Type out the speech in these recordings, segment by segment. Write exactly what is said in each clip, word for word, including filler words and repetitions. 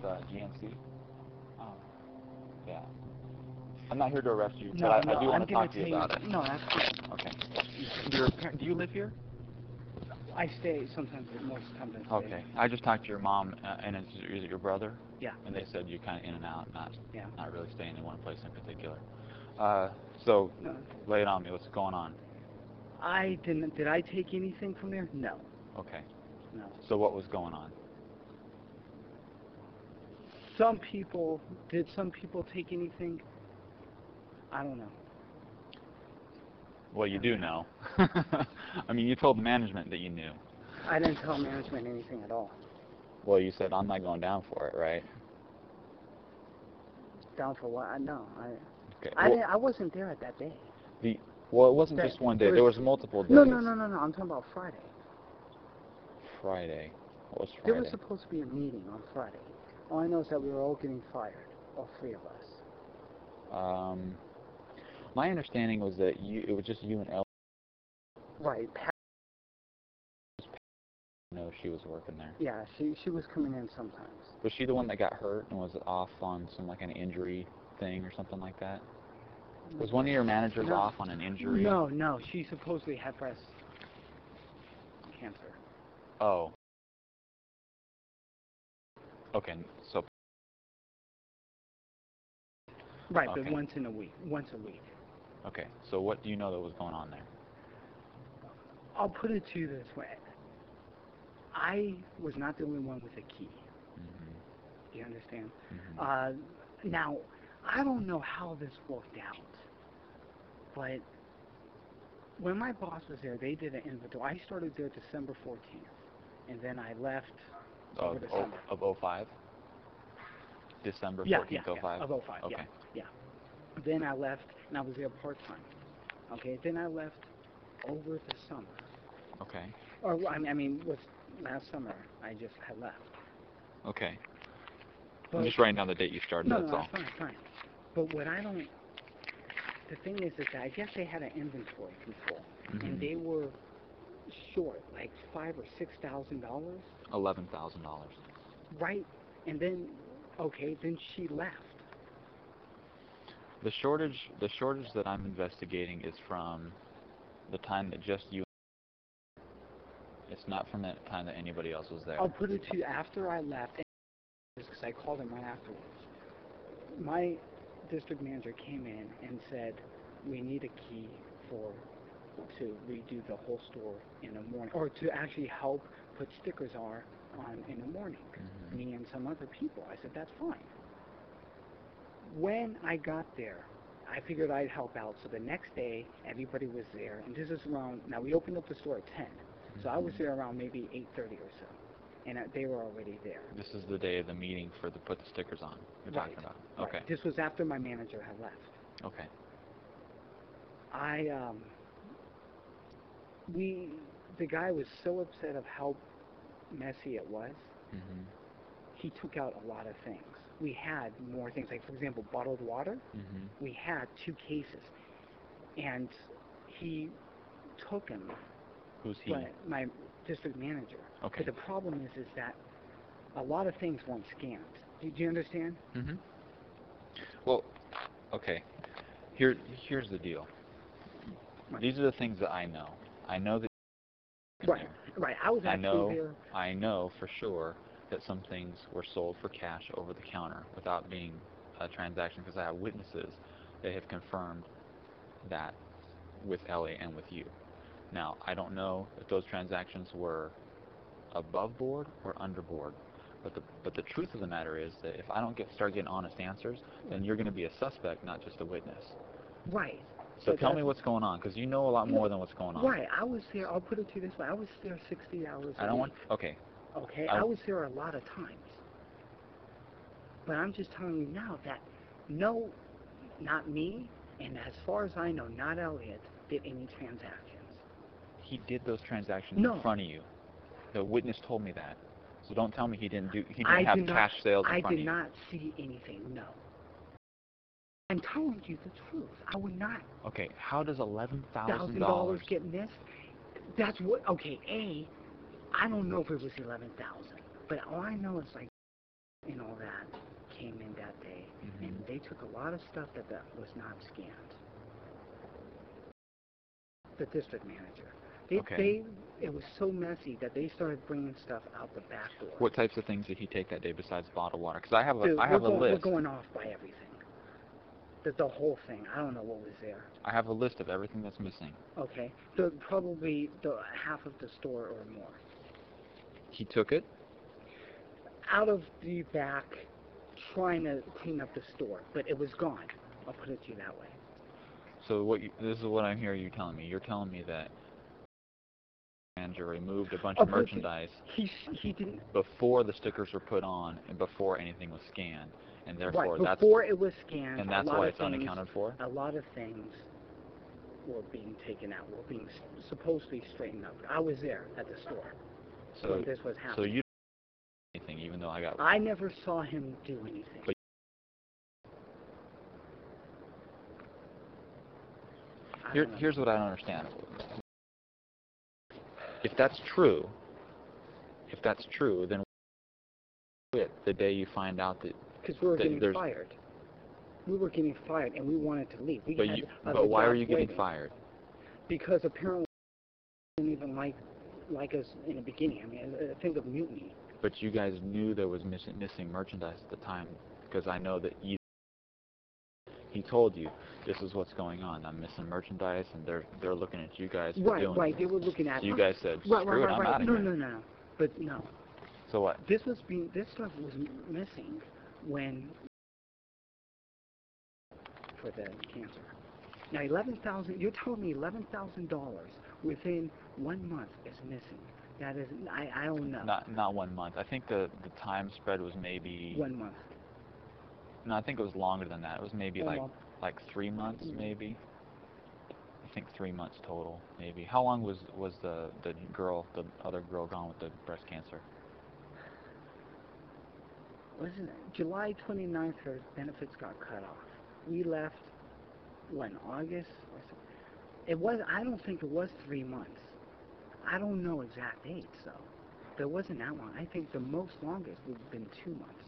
uh, G N C? Oh. Yeah. I'm not here to arrest you, No, but I, no, I do want I'm to gonna talk to you tell about it. No, that's fine. Okay. Your parent, do you live here? I stay sometimes, but most times I stay. Okay. I just talked to your mom, uh, and it's, is it your brother? Yeah. And they said you're kind of in and out, not Yeah. not really staying in one place in particular. Uh, so No. lay it on me. What's going on? I didn't. Did I take anything from there? No. Okay. No. So what was going on? Some people did. Some people take anything? I don't know. Well, you do know. I mean, you told management that you knew. I didn't tell management anything at all. Well, you said I'm not going down for it, right? Down for what? I no. I. Okay. I Well, didn't, I wasn't there at that day. the well, it wasn't That- just one day. there There was- was multiple days. No, no, no, no, no. I'm talking about Friday. Friday. What was Friday? There was supposed to be a meeting on Friday. All I know is that we were all getting fired, all three of us. Um, my understanding was that you it was just you and Elle. Right. Pat, No, she was working there. yeah, she she was coming in sometimes. Was she the one that got hurt and was off on some like an injury thing or something like that? Was one of your managers No. off on an injury? No, no. She supposedly had breast cancer. Oh. Okay, so Right, Okay. but once in a week. Once a week. okay, so what do you know that was going on there? I'll put it to you this way. I was not the only one with a key. Mm-hmm. Do you understand? Mm-hmm. Uh, now, I don't know how this worked out, but when my boss was there, they did an inventory. I started there December fourteenth, and then I left over Of, the oh, summer. of oh five? December Yeah, fourteenth, yeah, oh five? yeah, of oh five, Okay. yeah, yeah. Then I left, and I was there part-time. Okay, then I left over the summer. Okay. Or, I mean, I mean, was last summer, I just had left. Okay. But, I'm just writing down the date you started, no, that's no, all. that's fine, fine. But what I don't, the thing is, is that I guess they had an inventory control, Mhm. and they were short, like five or six thousand dollars, eleven thousand dollars. right? And then, okay, then she left. The shortage, the shortage that I'm investigating is from the time that just you. It's not from the time that anybody else was there. I'll put it to you after I left, because I called him right afterwards. My district manager came in and said, we need a key for to redo the whole store in the morning, or to actually help put stickers on, on in the morning, Mhm. me and some other people. I said, that's fine. When I got there, I figured I'd help out, so the next day, everybody was there, and this is around, now we opened up the store at ten, so I was there around maybe eight thirty or so, and uh, they were already there. This is the day of the meeting for the put the stickers on you're Right, talking about. right. Okay. This was after my manager had left. Okay. I, um, we, the guy was so upset of how messy it was, Mhm. he took out a lot of things. We had more things, like for example, bottled water. Mhm. We had two cases, and he took them. Who's he? But my district manager. Okay. But the problem is, is that a lot of things weren't scanned. Do, do you understand? Mhm. Well, okay. Here, here's the deal. Right. These are the things that I know. I know that. Right. Right. I was I actually know. there. I know for sure that some things were sold for cash over the counter without being a transaction, because I have witnesses that have confirmed that with Ellie and with you. Now, I don't know if those transactions were above board or under board, but the but the truth of the matter is that if I don't get start getting honest answers, then you're going to be a suspect, not just a witness. Right. So But tell me that's- what's going on, because you know a lot more than what's going on. Right. I was there. I'll put it to you this way. I was there sixty hours a I don't want. week. Okay. Okay. I- I was there a lot of times. But I'm just telling you now that no, not me, and as far as I know, not Elliot, did any transactions. He did those transactions No. in front of you. The witness told me that. So don't tell me he didn't do. He didn't I have did not- cash sales in I front did of you. not see anything, no. I'm telling you the truth. I would not. Okay. How does eleven thousand Thousand dollars? dollars get missed? That's what, okay, A, I don't know if it was eleven thousand, but all I know is like, and all that, they took a lot of stuff that, that was not scanned. The district manager. They, Okay. they, it was so messy that they started bringing stuff out the back door. What types of things did he take that day besides bottled water? Because I have a, Dude, I have we're a going, list. We're going off by everything. The, the whole thing. I don't know what was there. I have a list of everything that's missing. Okay. The, probably the half of the store or more. He took it? Out of the back, trying to clean up the store, but it was gone. I'll put it to you that way. So what you, this is what I'm hearing you telling me. You're telling me that the manager removed a bunch Oh, of but merchandise He he didn't. before the stickers were put on and before anything was scanned, and therefore Right, that's before it was scanned, and a that's lot why of it's things, unaccounted for. A lot of things were being taken out, were being s- supposed to be straightened up. I was there at the store So when this was so happening. you didn't do anything, even though I got. I never saw him do anything. But I Here, don't know. here's what I don't understand. If that's true, if that's true, then quit the day you find out that. Because we were that getting there's- fired. We were getting fired, and we wanted to leave. We But had you, other but why are jobs you getting waiting. fired? Because apparently they didn't even like like us in the beginning. I mean, I, I think of mutiny. But you guys knew there was missing missing merchandise at the time, because I know that you. He told you this is what's going on. I'm missing merchandise, and they're they're looking at you guys for Right, doing right. it. They were looking at So you us. guys said, Right, screw right, it, right, I'm right. out of No, here. no, no, no. But no. So what? This was being. This stuff was m- missing when for the cancer. Now, eleven thousand. You're telling me eleven thousand dollars within one month is missing. That is, I, I don't know. Not not one month. I think the the time spread was maybe. One month. No, I think it was longer than that. It was maybe One like month. like three months, Mm. maybe. I think three months total, maybe. How long was was the the girl, the other girl, gone with the breast cancer? Wasn't it July twenty-ninth? Her benefits got cut off. We left when August. Or so. It was. I don't think it was three months. I don't know exact dates though. But it wasn't that long. I think the most longest would have been two months.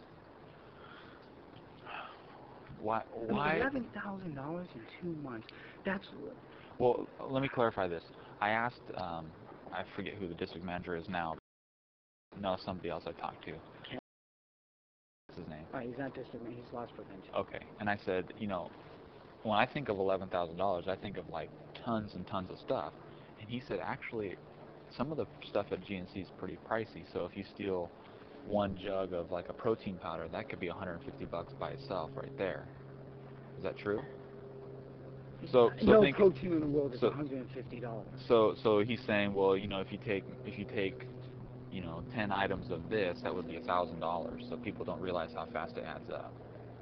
Why? I mean, Why? eleven thousand dollars in two months. That's Well, let me clarify this. I asked, um, I forget who the district manager is now. No, somebody else I talked to. Ken. What's his name? uh, he's not district. He's loss prevention. Okay. And I said, you know, when I think of eleven thousand dollars, I think of like tons and tons of stuff. And he said, actually, some of the stuff at G N C is pretty pricey. So if you steal one jug of like a protein powder, that could be one hundred fifty bucks by itself right there. Is that true? So, so no think, protein in the world is so- one hundred fifty dollars. So, so he's saying, well, you know, if you take, if you take, you know, ten items of this, that would be a thousand dollars. So people don't realize how fast it adds up.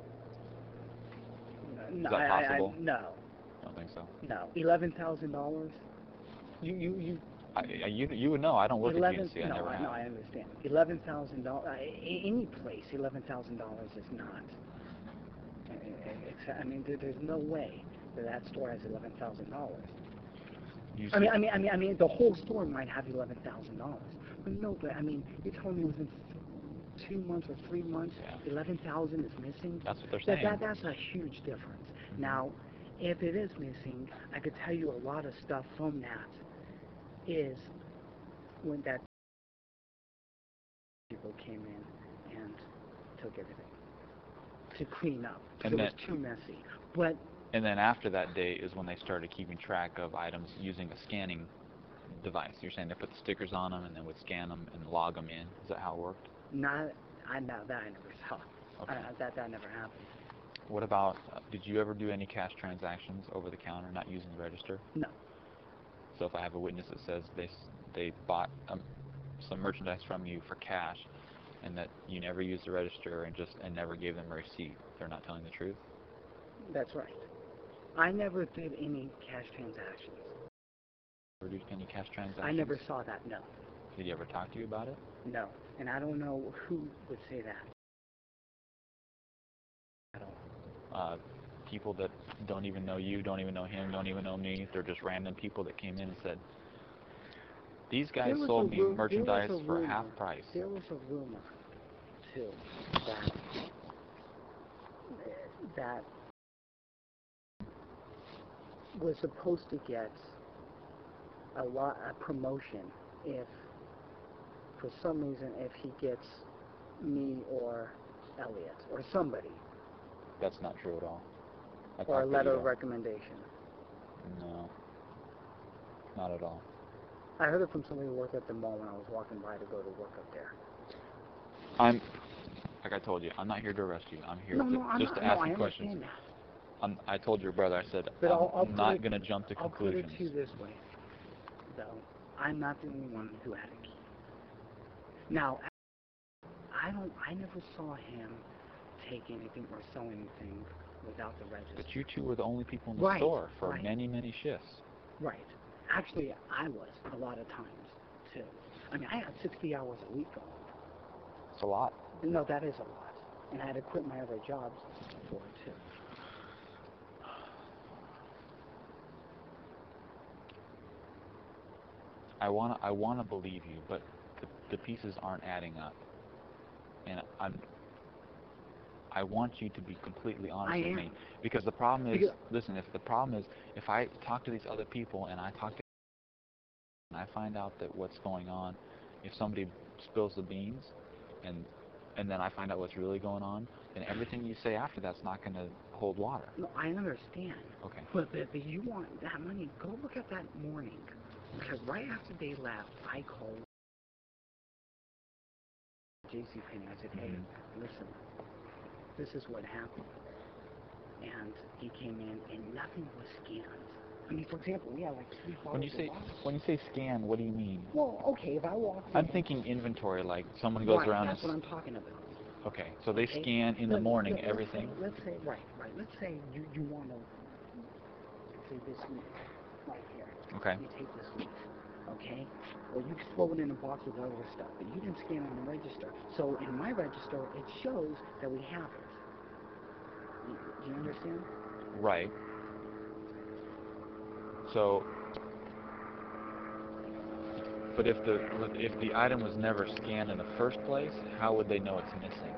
No, that I, I, I, possible? no, I don't think so. no. Eleven thousand dollars. You, you, you. I, I, you, you would know. I don't work Eleven. at G N C. I no, never I, have. no, I understand. Eleven thousand dollars. Any place, eleven thousand dollars is not. uh, Except, I mean, there, there's no way that that store has eleven thousand dollars. You I mean, see- I mean, I mean, I mean, the whole store might have eleven thousand dollars, but no. But I mean, you're telling me within th- two months or three months, Yeah. eleven thousand is missing. That's what they're That, saying. that that's a huge difference. Mhm. Now, if it is missing, I could tell you a lot of stuff from that is when that people came in and took everything to clean up. 'Cause And it was then- too messy. But And then after that date is when they started keeping track of items using a scanning device. You're saying they put the stickers on them and then would scan them and log them in. Is that how it worked? not, I know that I never saw. Okay. Uh, that that never happened. What about, uh, did you ever do any cash transactions over the counter, not using the register? No. So if I have a witness that says they s- they bought um, some merchandise from you for cash, and that you never used the register and just and never gave them a receipt, they're not telling the truth? That's right. I never did any cash transactions. Ever do any cash transactions? I never saw that. No. Did he ever talk to you about it? No. And I don't know who would say that. At all. Uh, people that don't even know you, don't even know him, don't even know me. They're just random people that came in and said, these guys There was sold a me ru- there was merchandise a for rumor. half price. There was a rumor, too, that that was supposed to get a lot a promotion if, for some reason, if he gets me or Elliot or somebody, That's not true at all. I or a talked to letter you of all. recommendation. No, not at all. I heard it from somebody who worked at the mall when I was walking by to go to work up there. I'm, like I told you, I'm not here to arrest you. I'm here No, to, no, I'm just not. to No, ask I you questions. understand that. I'm, I told your brother, I said, But I'm I'll, I'll put not it, going to jump to I'll conclusions. put it to you this way, though. I'm not the only one who had a key. Now, I don't. I never saw him take anything or sell anything without the register. But you two were the only people in the Right, store for right. many, many shifts. Right. Actually, I was a lot of times too. I mean, I had sixty hours a week going. It's a lot. No, that is a lot, and I had to quit my other jobs for it too. I wanna, I wanna believe you, but the, the pieces aren't adding up. And I'm, I want you to be completely honest I with am. me, because the problem is, Because- listen, if the problem is, if I talk to these other people and I talk to, and I find out that what's going on, if somebody spills the beans, and and then I find out what's really going on, then everything you say after that's not going to hold water. No, I understand. Okay. But, but but you want that money? Go look at that morning, because right after they left, I called JCPenney. I said, hey, Mhm. listen, this is what happened. And he came in, and nothing was scanned. I mean, for example, we had like three bottles When you of say water. when you say scan, what do you mean? Well, okay, if I walk in, I'm thinking inventory, like someone goes right, around that's and. what I'm talking about. Okay, so they Okay? scan in the Let- morning let- everything. Let's say, let's say, right, right. Let's say you you want to say this leaf right here. Okay. You take this leaf, okay? Well, you can throw it in a box with other stuff, but you didn't scan on the register. So in my register, it shows that we have it. You, do you understand? Right. So, but if the if the item was never scanned in the first place, how would they know it's missing?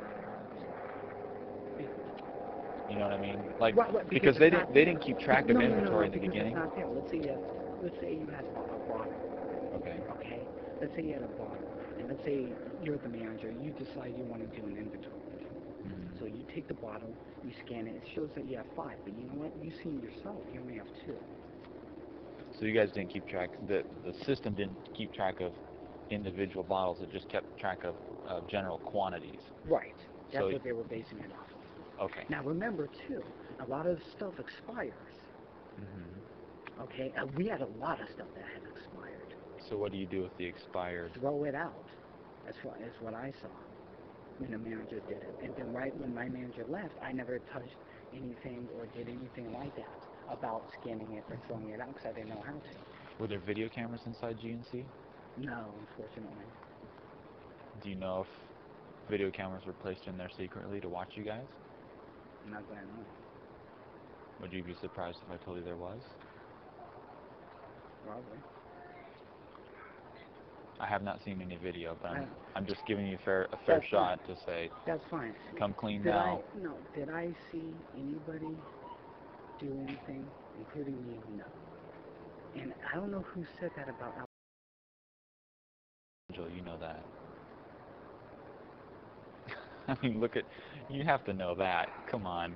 You know what I mean? Like Right, right, because because they it's didn't not they there. didn't keep track no, of no, no, inventory no, in the because beginning. it's not there. Let's say you have, let's say you had a bottle. Okay. Okay. Let's say you had a bottle, and let's say you're the manager. You decide you want to do an inventory. Mhm. So you take the bottle, you scan it. It shows that you have five, but you know what? You seen yourself. You only have two. So you guys didn't keep track. The the system didn't keep track of individual bottles. It just kept track of uh, general quantities. Right. That's So- what they were basing it off of. Okay. Now remember too, a lot of stuff expires. Mhm. Okay. And we had a lot of stuff that had expired. So what do you do with the expired? Throw it out. That's what that's what I saw when the manager did it. And then right when my manager left, I never touched anything or did anything like that about scanning it or throwing it out because I didn't know how to. Were there video cameras inside G N C? No, unfortunately. Do you know if video cameras were placed in there secretly to watch you guys? I'm not gonna know. Would you be surprised if I told you there was? Probably. I have not seen any video, but I'm, I- I'm just giving you fair, a fair That's shot to say, That's fine. come clean Did now. I no? Did I see anybody do anything, including me? No. And I don't know who said that about. Al- Angel, you know that. I mean, look at, you have to know that. Come on.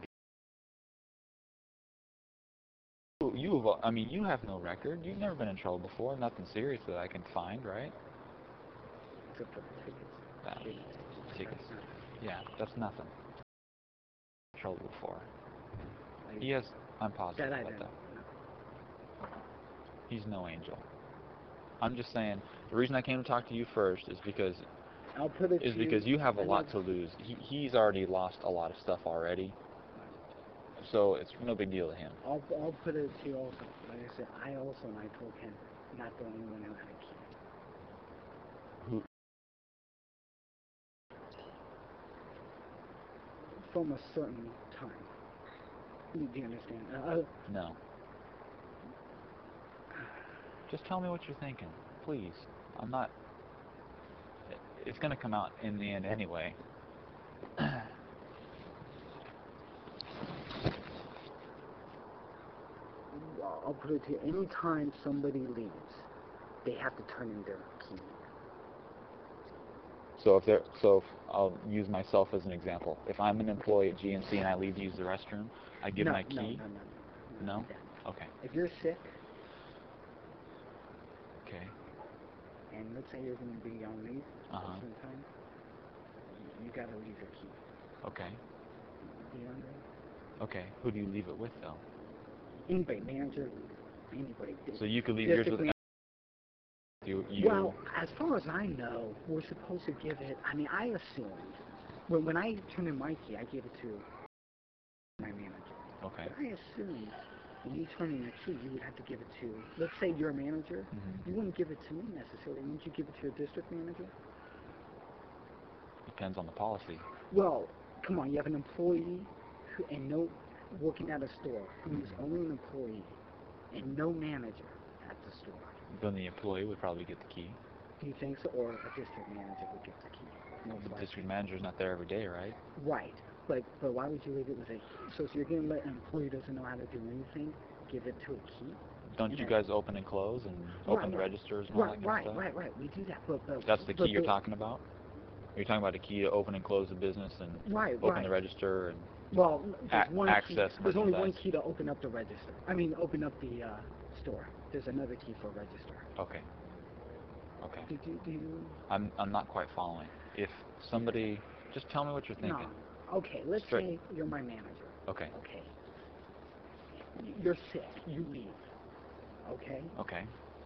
You, you've, I mean, you have no record. You've never been in trouble before. Nothing serious that I can find, right? Except for the tickets. Yeah. Speeding Tickets. That's Yeah, that's nothing. Trouble before. not- He has, I'm positive That I about didn't. that. No. He's no angel. I'm just saying, the reason I came to talk to you first is because I'll put it is to because you have a I lot to never- lose. He, he's already lost a lot of stuff already, so it's no big deal to him. I'll I'll put it to you also. Like I said, I also and I told Ken, not the only one who had a key. Who? From a certain time. Do you understand? Uh, uh, No. Just tell me what you're thinking, please. I'm not. It's gonna come out in the end anyway. I'll put it to you. Anytime somebody leaves, they have to turn in their key. So if they're, so if I'll use myself as an example. If I'm an employee at G N C and I leave to use the restroom, I give no, my no, key. no, no, no, No? no. Okay. If you're sick, Okay. and let's say you're going to be on leave Uh-huh. at some time, you got to leave your key. Okay. Do you understand? Okay. Who do you leave it with though? Anybody, manager, anybody. So you could leave District yours with. man- You, you. Well, as far as I know, we're supposed to give it. I mean, I assumed when when I turned in my key, I gave it to my manager. Okay. But I assumed when you turn in your key, you would have to give it to. Let's say you're a manager. Mm-hmm. You wouldn't give it to me necessarily. Wouldn't you give it to your district manager? Depends on the policy. Well, come on. You have an employee who, and no working at a store who is only an employee and no manager at the store. Then the employee would probably get the key. Do you think so? Or a district manager would get the key? Most The likely. district manager's not there every day, right? Right. But but why would you leave it with a so so you're gonna let an employee who doesn't know how to do anything give it to a key? Don't And you then- guys open and close and open Right, the right. registers and all Right, that kind right, of stuff? right, right. We do that. But, but That's the key but you're the- talking about? Are you talking about a key to open and close the business and Right, open right. the register and Well, there's A- one access key. There's only one merchandise. key to open up the register. I mean, open up the uh, store. There's another key for register. okay. Okay. Do, do, do you? I'm I'm not quite following. If somebody just tell me what you're thinking. No. Okay. Let's Straight. say you're my manager. Okay. Okay. You're sick. You leave. Okay. Okay.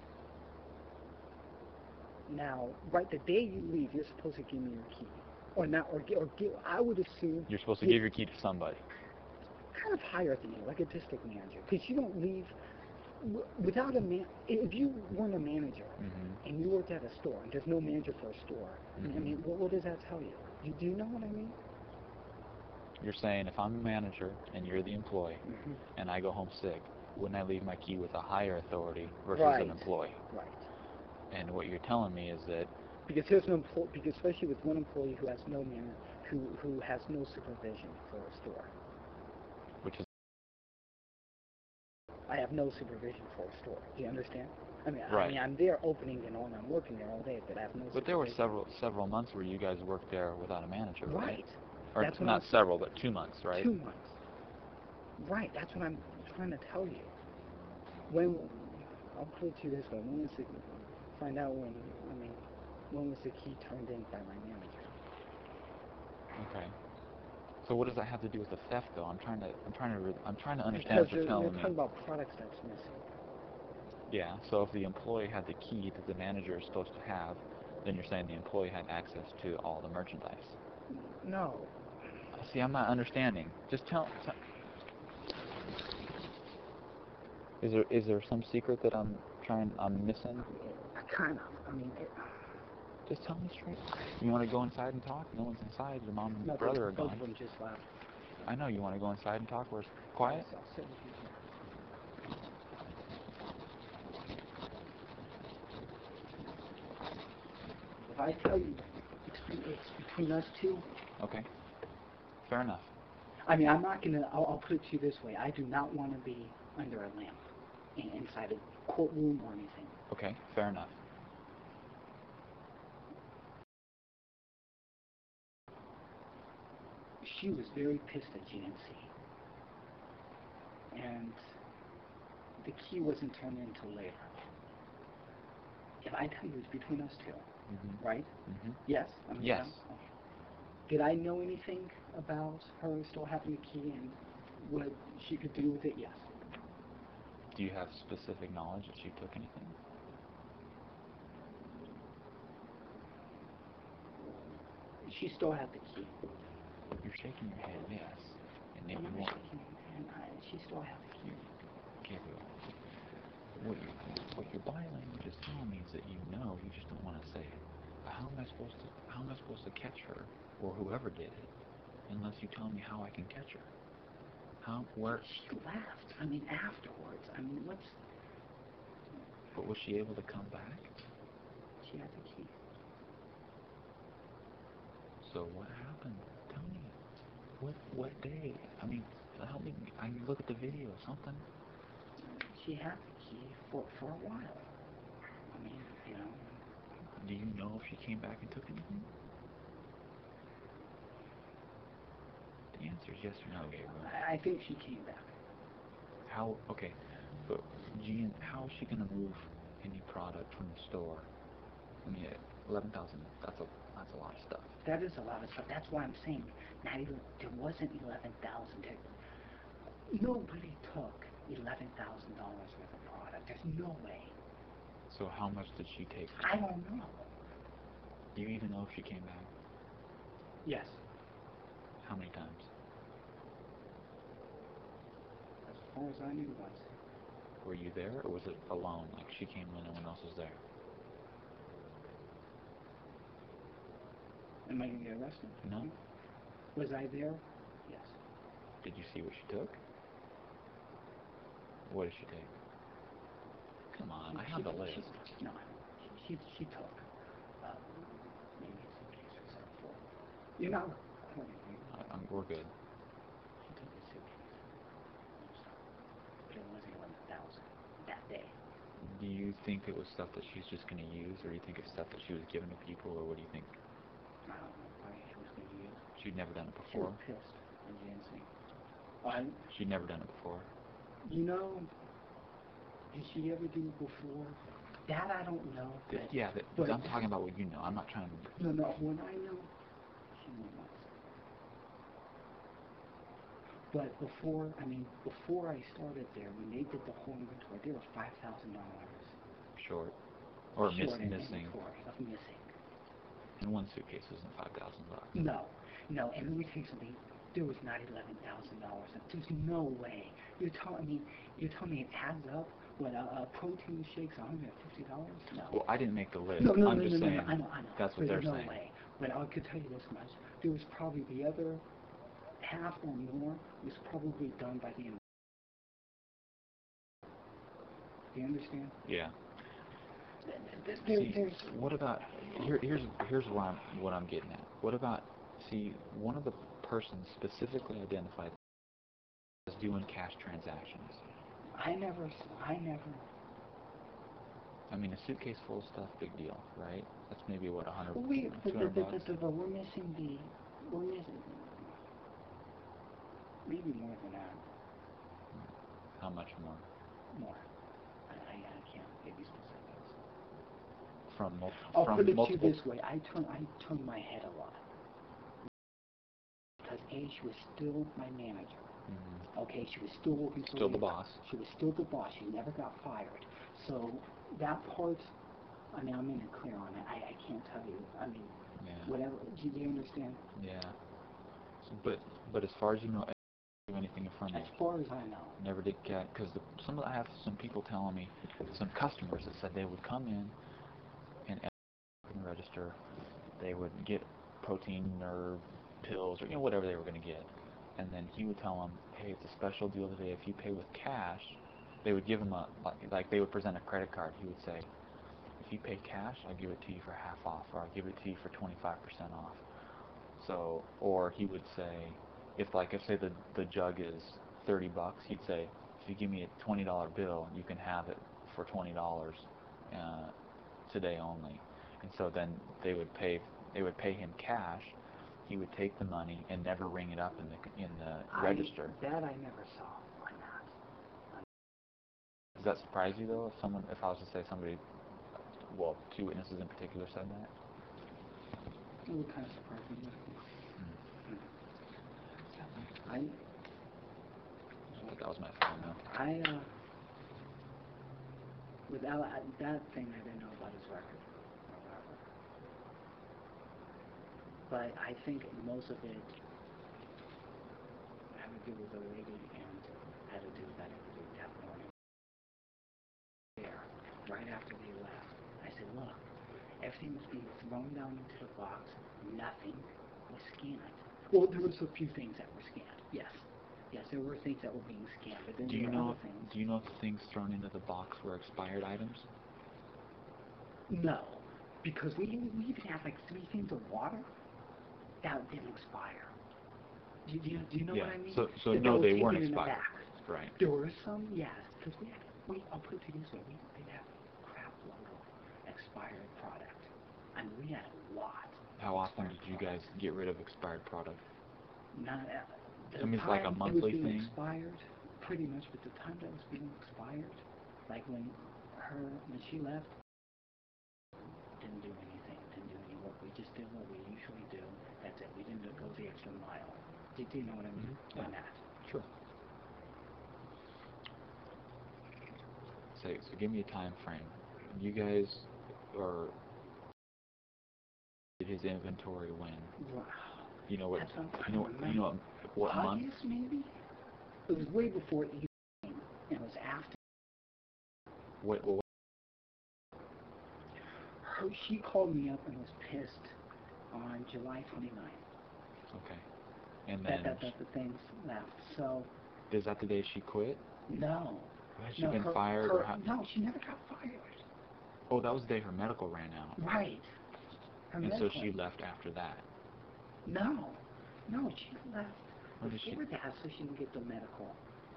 Now, right the day you leave, you're supposed to give me your key, or not, or gi- or give. I would assume You're supposed to you- give your key to somebody. kind of higher than you, like a district manager, because you don't leave w- without a man. If you weren't a manager Mm-hmm. and you worked at a store, and there's no manager for a store, I Mhm. mean, what, what does that tell you? You do you know what I mean? You're saying if I'm a manager and you're the employee Mm-hmm. and I go home sick, wouldn't I leave my key with a higher authority versus Right. an employee? Right. And what you're telling me is that Because there's no employee, because especially with one employee who has no man, who who has no supervision for a store. which is I have no supervision for a store. Do you understand? I mean, I Right. mean, I'm there opening and all, and I'm working there all day, but I have no. But there were supervision. several several months where you guys worked there without a manager, right? Right. Or That's what not I'm- several, but two months, right? Two months. Right. That's what I'm trying to tell you. When I'll put it to you this way: when was the find out when? I mean, when was the key turned in by my manager? Okay. So what does that have to do with the theft, though? I'm trying to I'm trying to re- I'm trying to understand Because what you're you're, telling you're me. talking about products that's missing. Yeah. So if the employee had the key that the manager is supposed to have, then you're saying the employee had access to all the merchandise. No. See, I'm not understanding. Just tell. tell is there is there some secret that I'm trying I'm missing? Kind of. I mean, it, Just tell me straight. You want to go inside and talk? No one's inside. Your mom and no, brother are both gone. of them just left. I know. You want to go inside and talk where it's quiet? I'll sit with you here. If I tell you it's, be- it's between us two, Okay. Fair enough. I mean, I'm not gonna. I'll, I'll put it to you this way: I do not want to be under a lamp in, inside a courtroom or anything. Okay. Fair enough. She was very pissed at G N C, and the key wasn't turned in until later. If I tell you it's between us two, Mm-hmm. right? Mm-hmm. Yes. I mean, Yes. yeah. Did I know anything about her still having the key and what she could do with it? Yes. Do you have specific knowledge that she took anything? She still had the key. You're shaking your head, yes. And then I'm you not want shaking my hand. I, she still had the key. Gabriel. What your what your body language is telling me is that you know, you just don't want to say it. But how am I supposed to how am I supposed to catch her or whoever did it unless you tell me how I can catch her? How where She left. I mean, afterwards. I mean, what's... but was she able to come back? She had the key. So what happened? Tell me. What what day? I mean, help me. I can look at the video. Something. she had the key for for a while. I mean, you know. Do you know if she came back and took anything? The answer is yes or no, Gabriel. I, I think she came back. How? Okay, but Jean, how is she gonna move any product from the store? I mean, eleven thousand. That's a that's a lot of stuff. That is a lot of stuff. That's why I'm saying not even there wasn't eleven thousand. Nobody took eleven thousand dollars worth of product. There's no way. So how much did she take? I don't know. Do you even know if she came back? Yes. How many times? As far as I knew, once. Were you there, or was it alone? Like she came when no one else was there? Am I going to get arrested? No. Was I there? Yes. Did you see what she took? What did she take? Come on, I have the list. She, no, she, she took uh, maybe a suitcase or something. For, you're not recording, right? I, I'm, we're good. She took a suitcase. But it wasn't eleven thousand that day. Do you think it was stuff that she's just going to use, or do you think it's stuff that she was giving to people, or what do you think? I don't know. Probably she was going to use. She'd never done it She before? was pissed and she didn't say. Uh, She'd never done it before? You know, did she ever do it before? That I don't know. Th- But, yeah, that, but I'm talking about what you know. I'm not trying to... No, no, what I know, she knew once. But before, I mean, before I started there, when they did the whole inventory, they were five thousand dollars Short. Or miss, short in missing. inventory of missing. And one suitcase isn't five thousand bucks. No, no, and let me tell you something. There was not eleven thousand dollars. There's no way. You're telling me, you're telling me it adds up? What, a, a protein shake's one hundred fifty dollars? No. Well, I didn't make the list. No, no, I'm no, just no, saying no, no, I know, I know. that's what There's they're no saying. way. But I could tell you this much. There was probably the other half or more was probably done by the... Do you understand? Yeah. There, there, See, there's... what about... Here, here's here's what I'm, what I'm getting at. What about... See, one of the persons specifically identified as doing cash transactions. I never... I never... I mean, a suitcase full of stuff, big deal, right? That's maybe, what, a hundred, Well, we, two but, hundred but, but, bucks? but, but we're missing the... We're missing... Maybe more than that. How much more? More. I, I, I can't give you specifics. From, mul- I'll from put it to you multiple... this way. I turn, I turn my head a lot. Because A, she was still my manager. Mm-hmm. Okay, she was still working for Still me. the boss. She was still the boss. She never got fired. So that part, I mean, I'm in the clear on it. I, I can't tell you. I mean, Yeah. whatever. Do you understand? Yeah. So, but but as far as you know, do anything in front of As you. far as I know. Never did get, because some of the, I have some people telling me, some customers that said they would come in and at the register, they would get protein or pills or you know whatever they were going to get, and then he would tell them, hey, it's a special deal today. If you pay with cash, they would give him a like, like they would present a credit card. He would say, if you pay cash, I'll give it to you for half off, or I'll give it to you for twenty-five percent off. So, or he would say, if like if say the the jug is thirty bucks, he'd say, if you give me a twenty dollar bill, you can have it for twenty dollars uh, today only. And so then they would pay they would pay him cash. He would take the money and never ring it up in the in the I, register. That I never saw on that. Does that surprise you though? If someone, if I was to say somebody, well, two witnesses in particular said that. It would kind of surprise me. Hmm. I, I thought that was my phone though. I, uh, without I, that thing I didn't know about his record. But I think most of it had to do with the lady and had to do with that interview that morning. There, right after they left, I said, look, everything was being thrown down into the box. Nothing was scanned. Well, there was a few things that were scanned, yes. Yes, there were things that were being scanned, but then Do there you were know? other things. Do you know if the things thrown into the box were expired items? No, because we, we even had like three things of water that didn't expire. Do you, do you know yeah. what I mean? So so that, no, that they taken weren't in the expired. back. Right. There were some, yes, because we had We, I'll put it to you this way, we did have a crap load of expired product. I mean, we had a lot. How often did you guys get rid of expired product? Not at the I mean, it's like a time monthly it was being thing? expired, pretty much, but the time that was being expired, like when her, when she left, didn't do anything, didn't do any work. We just did what we usually do. That's it. We didn't go the extra mile. Do, do you know what I mean? Mm-hmm. On Yeah. that. Sure. So, so give me a time frame. You guys are did his inventory when? Wow. You know what? That's what I'm You know trying what? You to know what, what month? August, maybe? It was way before Easter, and it was after. What? What? Her, she called me up and was pissed on July twenty-ninth. Okay. And That, then that, that the things left. So, is that the day she quit? no. Has she No, been her, fired? her, Or how? no, she never got fired. Oh, that was the day her medical ran out. Right. Her And so medical- she left after that. No. No, she left When did she? before that so she can get the medical.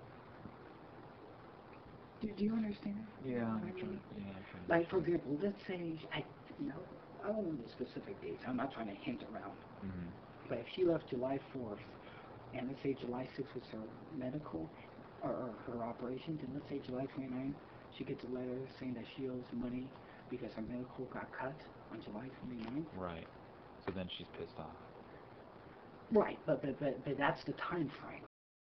Do, do you understand? Yeah. what I'm I trying, mean? yeah. I'm trying to Like, for understand. example, let's say, I, you know, I don't know the specific dates. I'm not trying to hint around. Mhm. But if she left July fourth, and let's say July sixth was her medical, or, or her operation, then let's say July twenty-ninth, she gets a letter saying that she owes money because her medical got cut on July twenty-ninth. Right. So then she's pissed off. Right, but, but, but, but that's the time frame.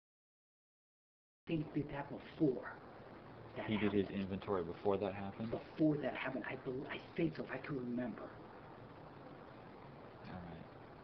I think he did that before that He did his happened. inventory before that happened? Before that happened, I, bel I think so, if I can remember. Alright.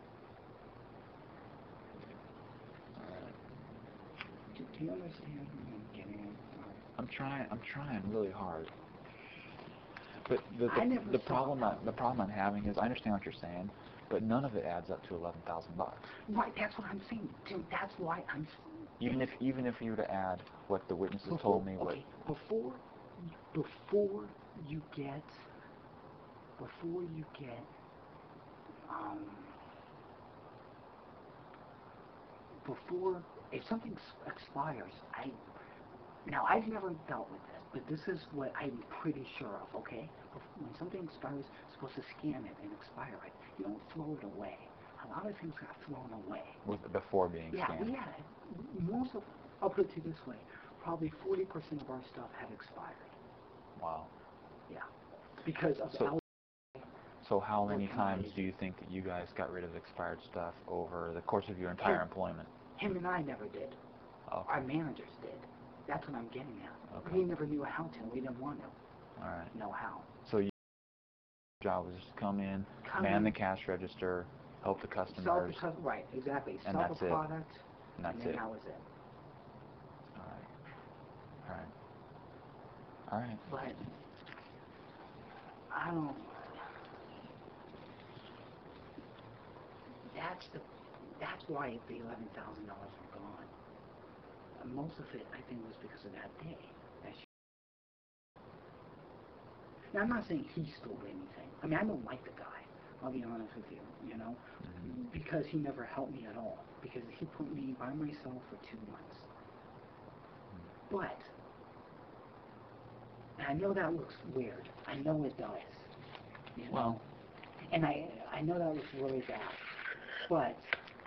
Alright. Do, do you understand what I'm getting at? I'm trying, I'm trying really hard. But the, I the, never the saw problem I, it. the problem I'm having is I understand what you're saying, but none of it adds up to eleven thousand bucks. Right, that's what I'm saying. Dude, that's why I'm... Even if even if you were to add what the witnesses Before, told me, what okay, before, before you get, before you get, um, before, if something s- expires, I, now I've never dealt with this, but this is what I'm pretty sure of, okay? Bef- When something expires, you're supposed to scan it and expire it. You don't throw it away. A lot of things got thrown away. was before being Yeah, scanned. we had, most of, I'll put it this way, probably forty percent of our stuff had expired. Wow. Yeah, because of So- our, So how many Working times days. do you think that you guys got rid of expired stuff over the course of your entire Him. employment? him and I never did. Oh, Our managers did. That's what I'm getting at. Okay. We never knew how to. We didn't want to all right. know how. So your job was just to come in, Come man in, the cash register, help the Sell customers, the cus- right, exactly. and Sell that's the it. product, and that's and then it. that was it. All right. All right. All right. But I don't. That's the. That's why the eleven thousand dollars were gone. And most of it, I think, was because of that day. That she, now, I'm not saying he stole anything. I mean, I don't like the guy. I'll be honest with you. You know, Mhm. because he never helped me at all. Because he put me by myself for two months. But, and I know that looks weird. I know it does. You know? Well, And I, I know that looks really bad. But,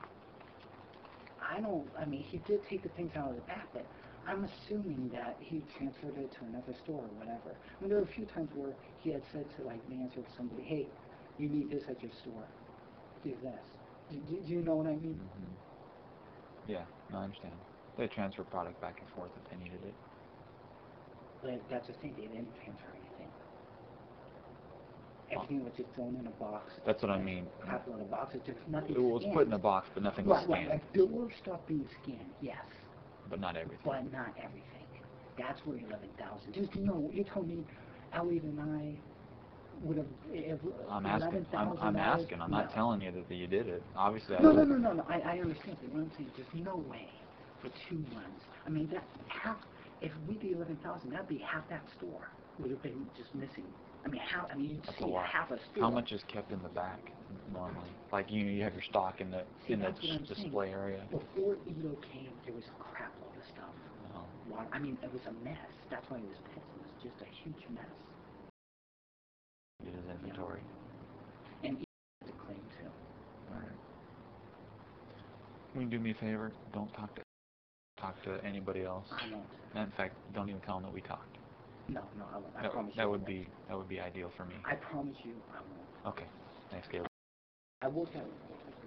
I don't, I mean, he did take the things out of the back, but I'm assuming that he transferred it to another store or whatever. I mean, there were a few times where he had said to, like, the answer to somebody, hey, you need this at your store. Do this. Do, do, do you know what I mean? mhm. Yeah, no, I understand. They transfer product back and forth if they needed it. But that's the thing, they didn't transfer anything. Everything was just thrown in a box. That's what I mean. Crap in a box, it's just nothing It was scanned. put in a box, but nothing was Right, right, scanned. like there was stuff being scanned, yes, But not everything. but not everything. That's where eleven thousand. Just you know, you told me Elliot and I would have. If I'm asking. I'm, I'm asking. I'm not no. telling you that you did it. Obviously, I No, no, did. no, no, no. I, I understand, but what I'm saying, there's no way for two months. I mean, that half. If we did eleven thousand, that'd be half that store would have been just missing. I mean, how? I mean, you'd That's see a lot. half a store. How much is kept in the back normally? Like you, you have your stock in the See, in the that's what I'm saying. display area. Before Edo came, there was a crap load of stuff. Oh. water. I mean, it was a mess. That's why he was pissed. It was just a huge mess. It is inventory. Yeah. And he has a claim too. Alright. Will you do me a favor? Don't talk to talk to anybody else. I won't. And in fact, don't even tell them that we talked. No, no, I won't. I that, promise that you. would be that would be ideal for me. I promise you, I won't. Okay. Thanks, Caleb. I will tell you.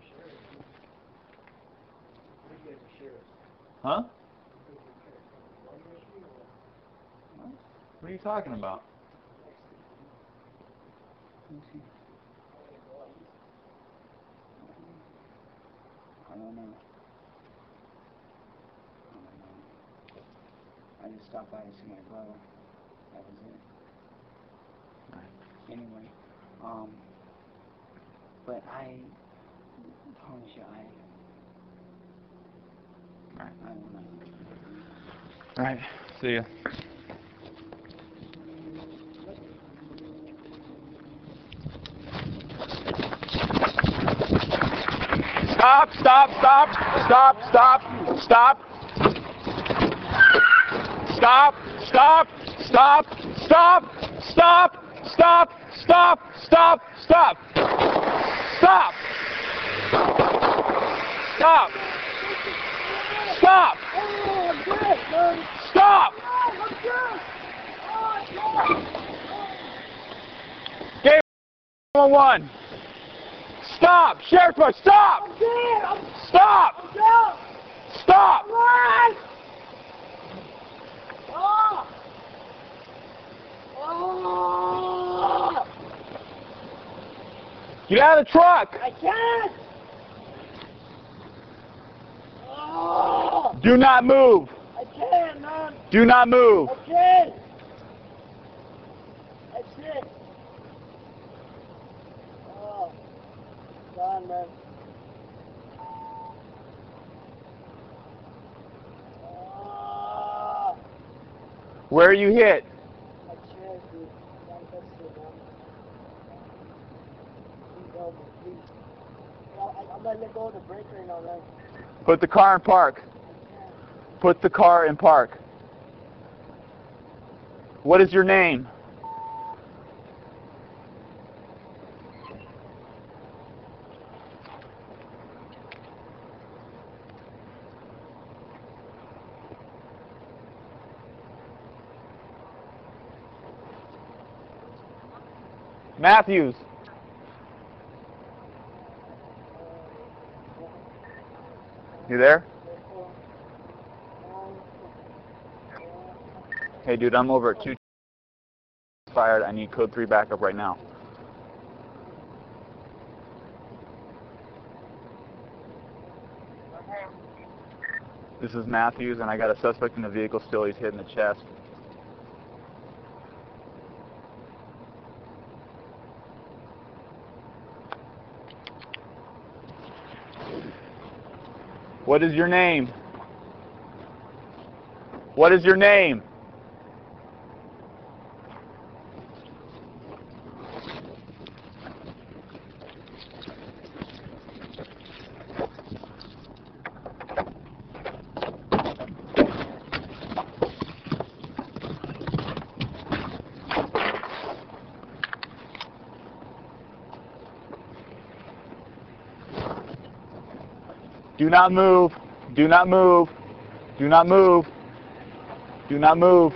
Huh? What are you talking about? I don't know. I don't know. I just stopped by to see my brother. That was it. Right. Anyway, um, but I promise you, I, Right. I don't know. All right. See ya. Stop! Stop! Stop! Stop! Stop! Stop! Stop! Stop! Stop! Stop! Stop! Stop! Stop! Stop! Stop! Stop! Stop! Stop! Stop! Game one one. Stop! Sheriff, stop! Stop! Stop! Get out of the truck! I can't! Do not move! I can't, man! Do not move! I can't! That's it! Oh, gone, man. Oh, Where are you hit? I can't, dude. God, that's it, man. Please help me, please. I, I'm gonna let go of the brake right now, man. Put the car in park. Put the car in park. What is your name? Matthews. You there? Hey dude, I'm over at two fired. I need code three backup right now. This is Matthews and I got a suspect in the vehicle still. He's hit in the chest. What is your name? What is your name? Do not move. Do not move. Do not move. Do not move.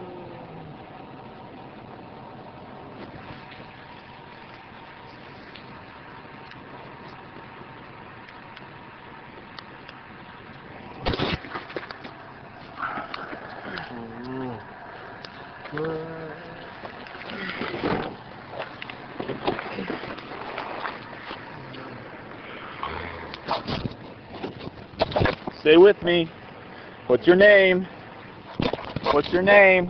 Stay with me. What's your name? What's your name?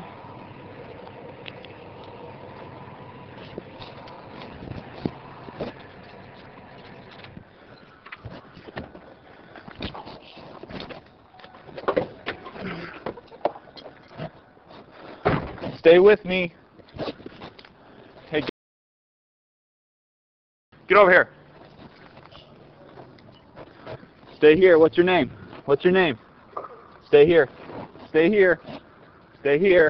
Stay with me. Hey, get over here. Stay here. What's your name? What's your name? Stay here. Stay here. Stay here.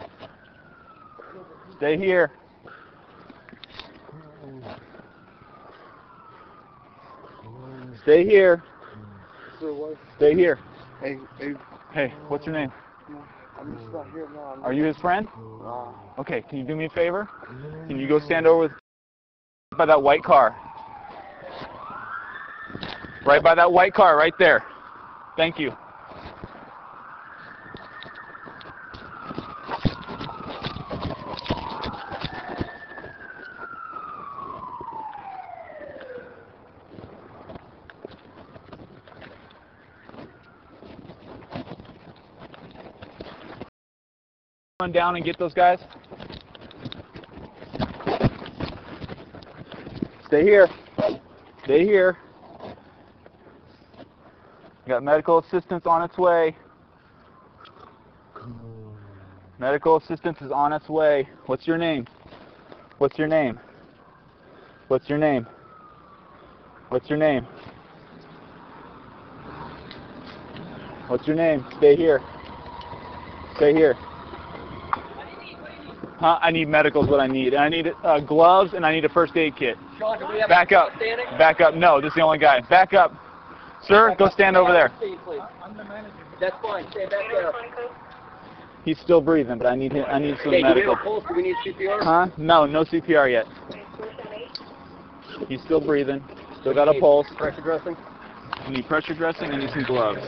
Stay here. Stay here. Stay here. Hey, hey, Hey, what's your name? I'm just not here now. I'm Are you his friend? uh, Okay, can you do me a favor? Can you go stand over with by that white car? Right by that white car, right there. Thank you. Run down and get those guys. Stay here. Stay here. Got medical assistance on its way. Medical assistance is on its way. What's your name? What's your name? What's your name? What's your name? What's your name? Stay here. Stay here. Huh? I need medical is what I need. I need uh, gloves and I need a first aid kit. Sean, do we have Back up. standing? Back up. No, this is the only guy. Back up. Sir, go stand over there. I'm the manager. That's fine. Stay back there. He's still breathing, but I need him, I need some Okay, do we have medical. a pulse? Do we need C P R? Huh? No, no C P R yet. He's still breathing. Still got a pulse. Pressure dressing? I need pressure dressing. I need some gloves.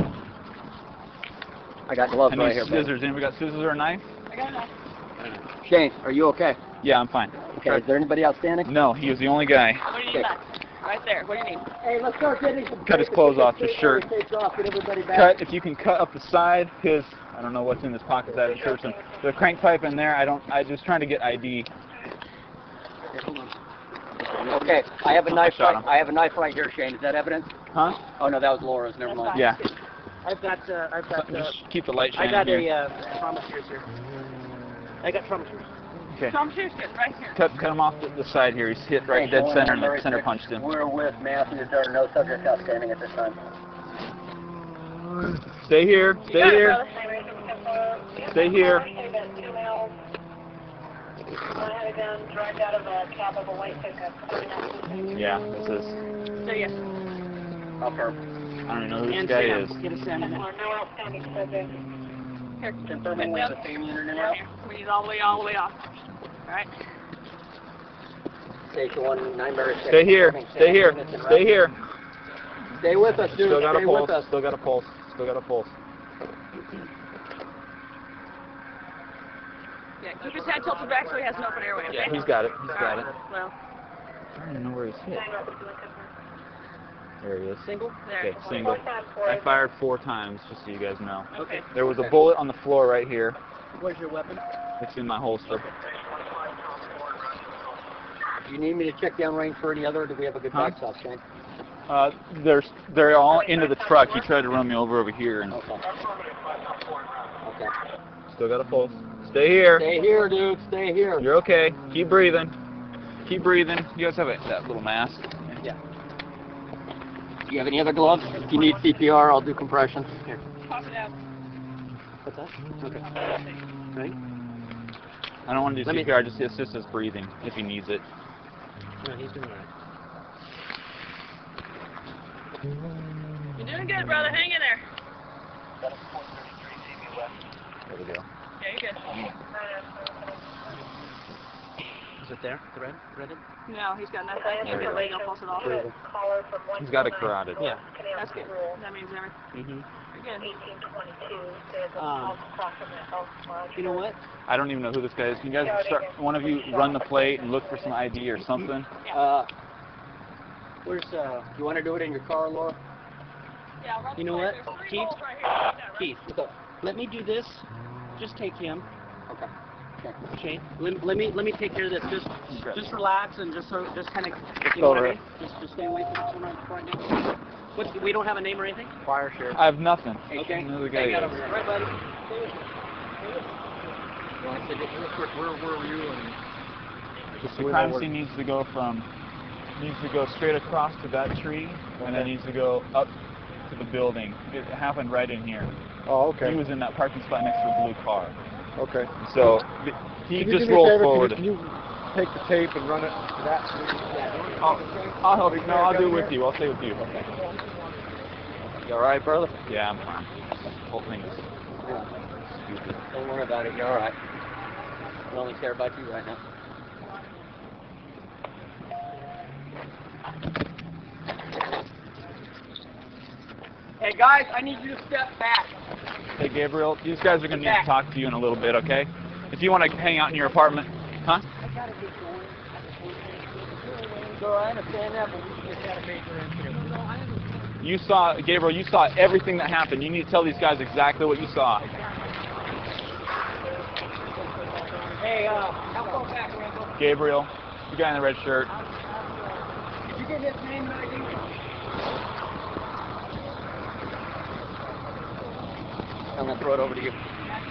I got gloves I need right here. buddy. scissors. Anybody got scissors or a knife? Shane, are you okay? Yeah, I'm fine. Okay, is there anybody outstanding? No, he was the only guy. What do you Okay. need back? Right there. What do you need? Hey, let's start getting some Cut his clothes off, his shirt. Takes off, get everybody back. Cut. If you can cut up the side, his. I don't know what's in his pockets. I haven't searched them. The crank pipe in there. I don't. I just trying to get I D. Okay, I have a knife shot right, him. I have a knife right here, Shane. Is that evidence? Huh? Oh no, that was Laura's. Never mind. Yeah. I've got, uh, I've got, uh, Just keep the light I shining got here. a, uh, trauma shears here. I got trauma shears. Okay. Tom Shearskin, right here. Cut, cut him off the, the side here. He's hit right Hey, dead going center on and the very center quick. punched him. We're with Matthew. There are no subjects outstanding at this time. Stay here. You Stay got it, here. brother. Stay here. Yeah, this is. So, yes. Upper. I don't even know who this And guy Sam. is. Get a Sam in there. Here. Confirming we have the same unit in Right now. here. We need all the way, all the way off. All right. Station one, nine Berry six. Stay here. Confirming Stay same here. units en Stay route. here. Stay with us, dude. Still got a Stay pulse. with us. Still got a pulse. Still got a pulse. Yeah, keep his head tilted back so he has an open airway, okay? Yeah, he's got it. He's got it. Well, I don't even know where he's hit. There he is. Single? there. Okay, single. I fired four times, just so you guys know. Okay. There was a bullet on the floor right here. Where's your weapon? It's in my holster. Do you need me to check down range for any other, or do we have a good Huh? backstop, Shane? Uh, they're they're all into the truck. He tried to run me over over here, and Okay. Okay. still got a pulse. Stay here. Stay here, dude. Stay here. You're okay. Keep breathing. Keep breathing. You guys have a, that little mask. Yeah. Do you have any other gloves? If you need C P R, I'll do compression. Here. Toss it out. What's that? Okay. Right? I don't want to do Let me- C P R. Just assist his breathing if he needs it. No, he's doing all right. You're doing good, brother. Hang in there. There we go. Yeah, you're good. Is it there? Thread? Threaded? No, he's got nothing. He's got leg. I'll pulse it off. He's got it carotid. Yeah. That's good. That means everything. Mm-hmm. You're good. Um, you know what? I don't even know who this guy is. Can you guys start? One of you run the plate and look for some I D or something. Uh, where's, uh, you want to do it in your car, Laura? Yeah, I'll run You the know plate. what, There's three Keith? holes right here. Like that, right? Keith, What's up? let me do this. Just take him. Okay. Okay. Shane, let, let me let me take care of this. Just Okay. just relax and just so just kind of you go know what I over mean? Just just stay away from this one right now. What, we don't have a name or anything? Fire sheriff. I have nothing. Okay. I don't know who the guy Hang out is. over there. Right, buddy. where, where were you? And The crime scene needs to go from needs to go straight across to that tree, and then needs to go up to the building. It happened right in here. Oh, okay. He was in that parking spot next to the blue car. Okay. So th- he Can you just do me a rolled favor? forward. Can you, can you take the tape and run it to that? I'll, I'll help you. No, I'll do it with you. I'll stay with you. Okay. You all right, brother? Yeah, I'm fine. The whole thing is stupid. Don't worry about it. You're all right. I only care about you right now. Hey guys, I need you to step back. Hey, Gabriel, these guys are going to need to talk to you in a little bit, okay? If you want to hang out in your apartment, huh? So I understand that, but we just had a major incident. You saw, Gabriel, you saw everything that happened. You need to tell these guys exactly what you saw. Hey, uh, how far back, Rambo? Gabriel, the guy in the red shirt. Did you get his name and I D? I'm going to throw it over to you.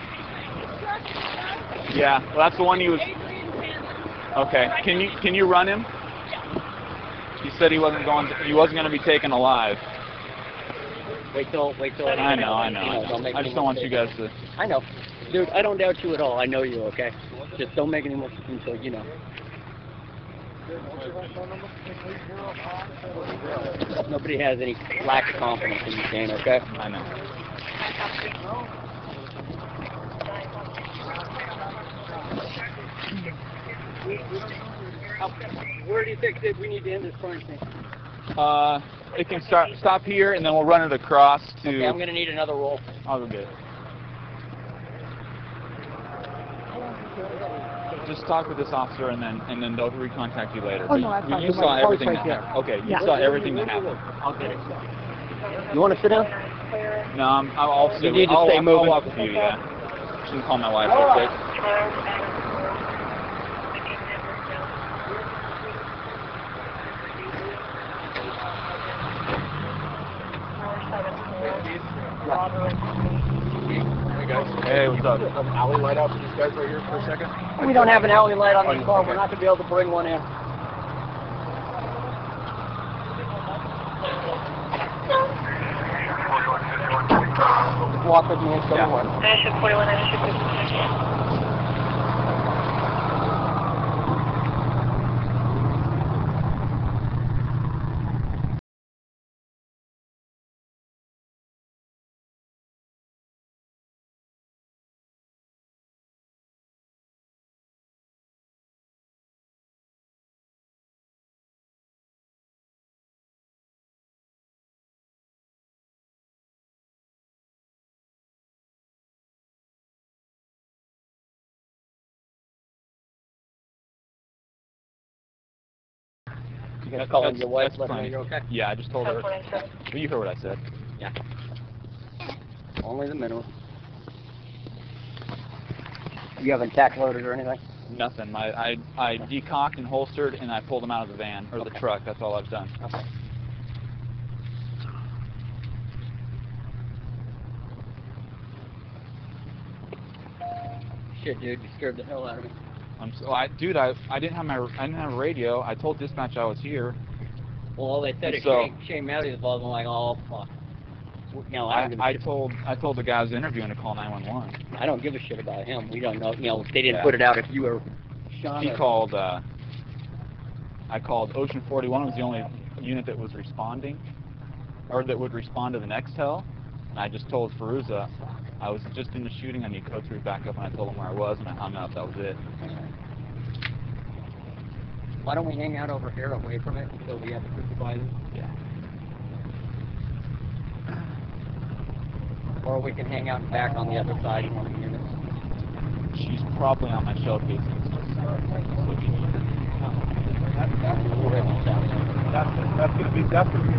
Yeah, well, that's the one he was... Okay, can you can you run him? He said he wasn't going to, he wasn't going to be taken alive. Wait till, wait till... I know, I know, You I know. don't make I any just don't want you mistakes. guys to... I know. Dude, I don't doubt you at all. I know you, okay? Just don't make any more until you know. Nobody has any lack of confidence in you, Shane, okay? I know. Where do you think that we need to end this quarantine? Uh, it can start stop here, and then we'll run it across to... Okay, I'm going to need another roll. I'll go get it. Just talk with this officer, and then and then they'll recontact you later. Oh, no, I you, thought you you saw might everything right that there. happened. Okay, you Yeah. saw everything that happened. I'll get it. You want to sit down? No, I'm, I'll, I'll, You sit- need to I'll, stay I'll, moving. I'll walk with you, yeah. Just gonna call my wife real quick. Hey guys. Hey, what's up? An alley light out for these guys right here for a second. We don't have an alley light on this Oh, car. okay. We're not going to be able to bring one in. Walk with me and show me one. You gonna call in your wife, let her know plenty. you're okay? Yeah, I just told her. Well, you heard what I said. Yeah. Only the minimum. You haven't tack loaded or anything? Nothing. I, I I decocked and holstered, and I pulled them out of the van or the Okay. truck. That's all I've done. Okay. Shit, dude, you scared the hell out of me. I'm so, I, dude, I I didn't have my I didn't have a radio. I told dispatch I was here. Well, all they said is So- Shane, Shane Matthews involved. I'm like, oh fuck. You know, I I, don't give a I shit. told I told the guy I was interviewing to call nine one one. I don't give a shit about him. We don't know. You know, they didn't Yeah. put it out if you were Sean. He or- called. Uh, I called Ocean forty-one. Was the only unit that was responding, or that would respond to the Nextel. And I just told Feruza I was just in the shooting. I need code three backup, and I told him where I was, and I hung up. That was it. Why don't we hang out over here away from it until we have the supervisor? Yeah. Or we can hang out back on the other side in one of the units. She's probably on my shell casings. Just, so she needs it. That's, that's, We're ready to sound. that's, that's gonna be, that's gonna be.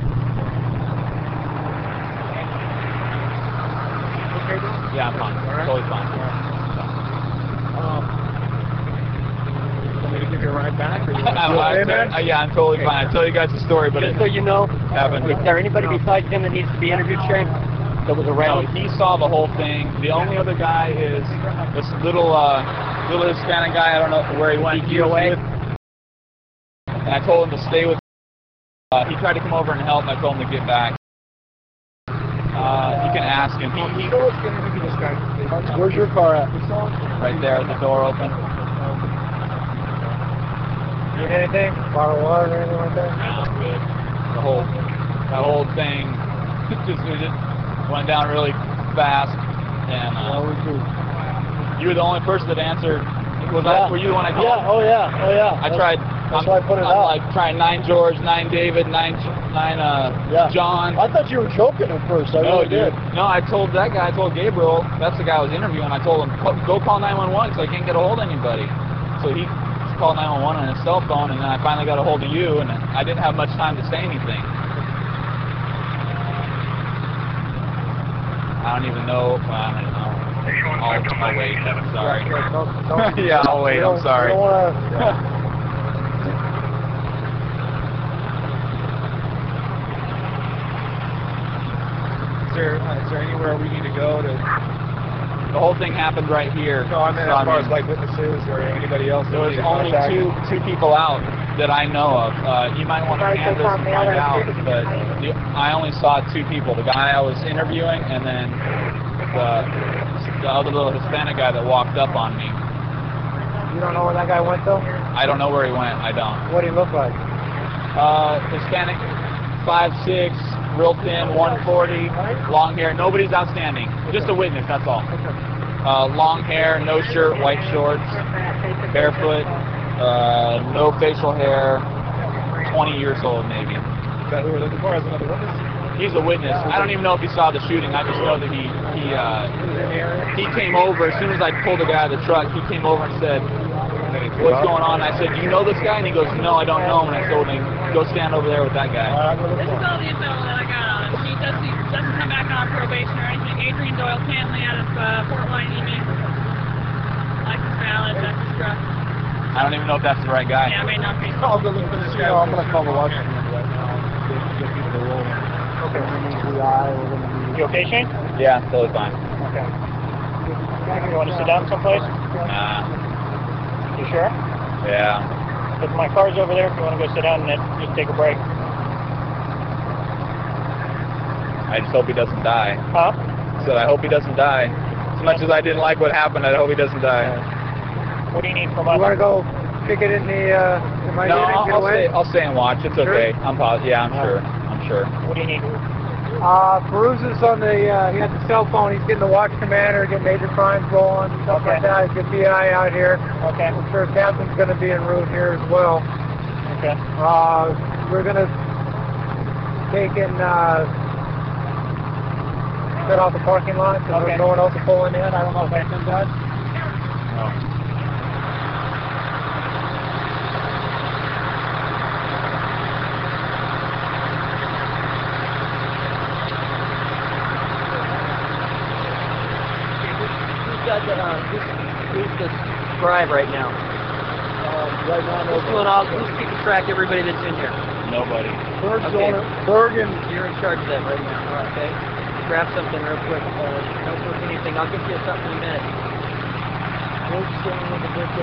Okay, bro? Yeah, I'm fine. All right. Totally fine. Um, want me to give you a ride back? Or you I, you I, okay, man? I, yeah, I'm totally fine. I tell you guys the story, but Just it so you know, happened. is there anybody besides him that needs to be interviewed, Shane? That was No, around? he saw the whole thing. The only other guy is this little, uh, little Hispanic guy. I don't know where he went. He was with, and I told him to stay with. Uh, he tried to come over and help, and I told him to get back. Uh, you can ask him. He, he, Where's your car at? right there, the door open. Need anything? Bottle of water or anything like that? No, I'm good. The whole, that whole thing just, it just went down really fast, and uh, you were the only person that answered. Was Yeah. I? Were you the one I called? Yeah, oh yeah, oh yeah. I tried. That's I'm, why I put it I'm out. like trying nine George, nine David, nine nine uh Yeah. John. I thought you were joking at first. I No, really dude. did. No, I told that guy. I told Gabriel. That's the guy I was interviewing. I told him, "Co- go call nine one one, so I can't get a hold of anybody. So he called nine one one on his cell phone, and then I finally got a hold of you, and I didn't have much time to say anything. I don't even know. Well, I don't know. I'll, I'll wait. I'm sorry. Yeah, I'll wait. I'm sorry. I don't wanna, Is there, uh, is there anywhere we need to go to? The whole thing happened right here. No, I mean So, as far mean, as like witnesses or anybody else. There that was we need to only contact? two two people out that I know of. Uh, you might want to canvas and find out, but the, I only saw two people. The guy I was interviewing, and then the the other little Hispanic guy that walked up on me. you don't know where that guy went though? I don't know where he went. I don't. What did he look like? Uh, Hispanic, five six, real thin, one forty, long hair. Nobody's outstanding. Just a witness. That's all. Uh, long hair, no shirt, white shorts, barefoot, uh, no facial hair, twenty years old maybe. Is that who we're looking for as another witness? He's a witness. I don't even know if he saw the shooting. I just know that he he uh, he came over as soon as I pulled the guy out of the truck. He came over and said, "What's going on?" I said, "Do you know this guy?" And he goes, "No, I don't know him." And I told him, "Go stand over there with that guy." All right, we'll look This for is him. all the info that I got on him. He doesn't, doesn't come back on probation or anything. Adrian Doyle Tanley out of uh, Fort Wayne, E B. License valid, that's his truck. I don't even know if that's the right guy. Yeah, I may not be. I'll go look for this guy. I'm gonna call the Washington right now. Get, get people to roll. Okay. We're gonna need the eye. We're gonna need. You okay, Shane? Yeah, totally fine. Okay. You want to sit down someplace? Nah. You sure? Yeah. If my car's over there, if you want to go sit down and then just take a break. I just hope he doesn't die. Huh? So I hope he doesn't die. As much as I didn't like what happened, I hope he doesn't die. What do you need from You us? wanna go kick it in the uh, in my No, unit and I'll, get I'll away? stay. I'll stay and watch. It's Sure? okay. I'm positive. Yeah, I'm All sure. right. I'm sure. What do you need? Uh, Peruz's on the, uh, he has the cell phone, he's getting the watch commander, getting major crimes rolling, stuff like Okay. that, he's got B I out here. Okay. I'm sure Captain's gonna be en route here as well. Okay. Uh, we're gonna take and, uh, set off the parking lot, so Okay. there's no one else pulling in, I don't know if that's been done. Oh. Who's got the, uh, who's, who's the scribe right now? Uh, right now, Who's doing all, who's keeping track of everybody that's in here? Nobody. Berg's Okay. on it, Berg and, You're in charge of that right now, okay? Grab something real quick. Uh, don't look anything. I'll get you something in a minute. Berg's going with the victim.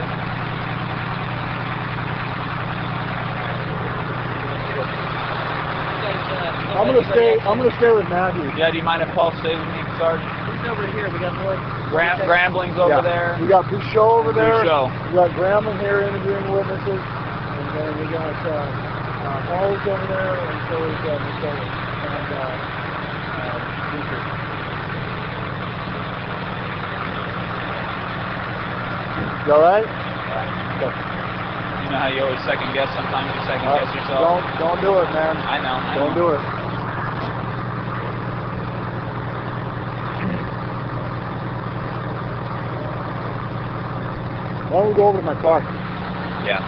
You guys, uh, I'm gonna anybody stay, else? I'm gonna stay with Matthew. Yeah. Do you mind if Paul stays with me, Sarge? Who's over here? We got more. Gram- Grambling's over Yeah. there. We got Bouchot over there. Bouchot. We got Grambling here interviewing witnesses. And then we got, uh, uh, Halls over there, and so is, uh, Michelle. And, uh, uh, Beaker. You alright? Okay. You know how you always second guess. Sometimes you second Uh, guess yourself. don't, don't do it, man. I know. I Don't know. do it. Why don't we go over to my car? Yeah.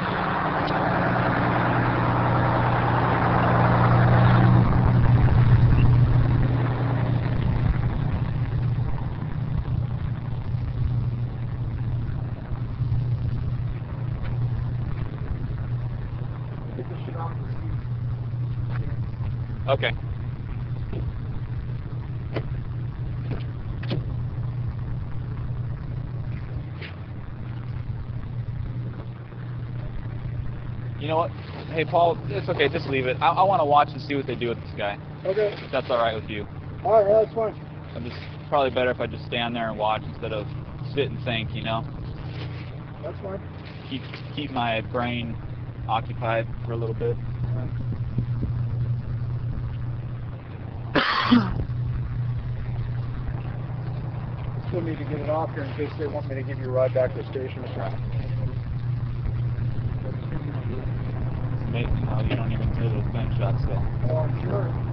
Okay. You know what? Hey, Paul, it's okay. Just leave it. I, I want to watch and see what they do with this guy. Okay. If that's all right with you. All right, that's fine. I'm just probably better if I just stand there and watch instead of sit and think, you know? That's fine. Keep keep my brain occupied for a little bit. Still need to get it off here in case they want me to give you a ride back to the station. It's amazing how you don't even hear those gunshots still. Oh, I'm sure.